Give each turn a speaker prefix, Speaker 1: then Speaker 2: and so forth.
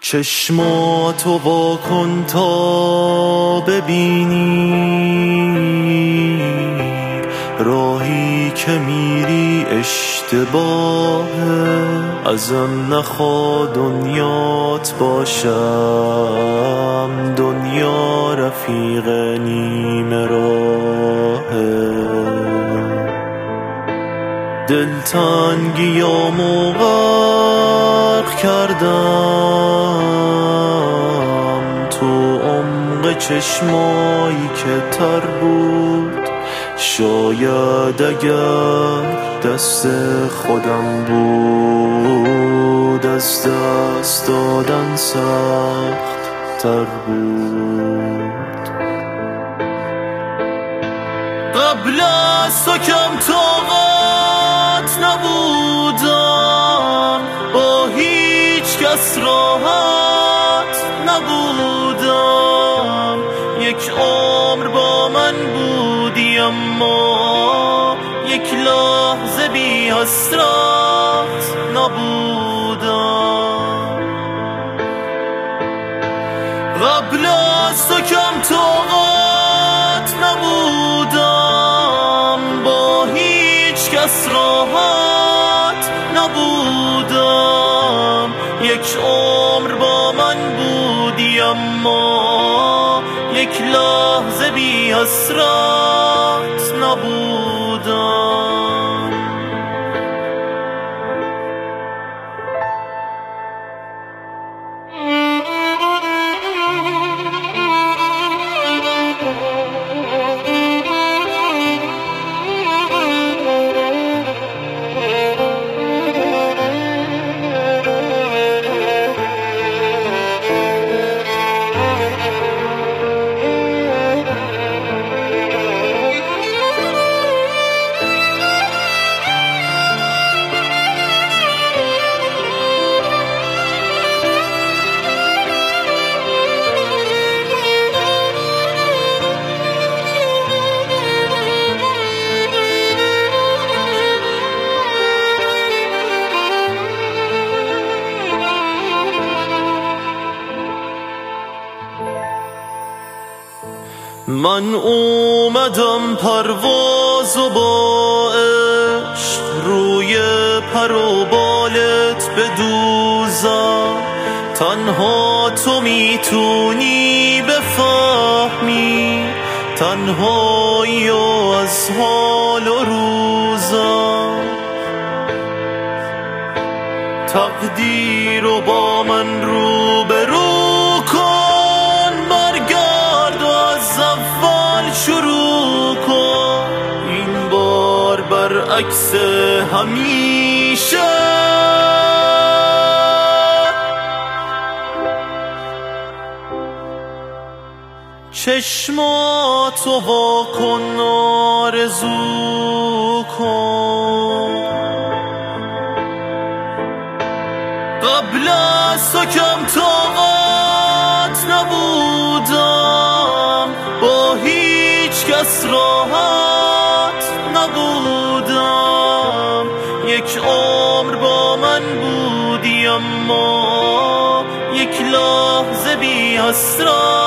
Speaker 1: چشماتو وا کن تا ببینی راهی که میری اشتباهه. ازم نخوا دنیات باشم، دنیا رفیق نیمه راهه. دلتنگیامو غرق کردم تو عمق چشمایی که تر بود. شاید اگر دست خودم بود از دست دادن سخت تر بود. قبل از تو کم طاقت نبودم، با هیچ کس راحت نبودم. یک عمر با من بودی اما یک لحظه بی حسرت نبودم. قبل از تو کم طاقت نبودم، با هیچ کس راحت نبودم. یک عمر با من بودی اما یک لحظه بی حسرت نبودم. من اومدم پرواز و با عشق روی پر و بالت بدوزم. تنها تو میتونی بفهمی تنهایی از حال و روزم. تقدیر رو با من روبرو کن، برگرد و از اول شروع کن. این بار برعکس همیشه چشماتو وا کن آرزو کن. قبل از تو کم طاقت نبودم، با هیچ کس راحت نبودم. یک عمر با من بودی اما یک لحظه بی حسرت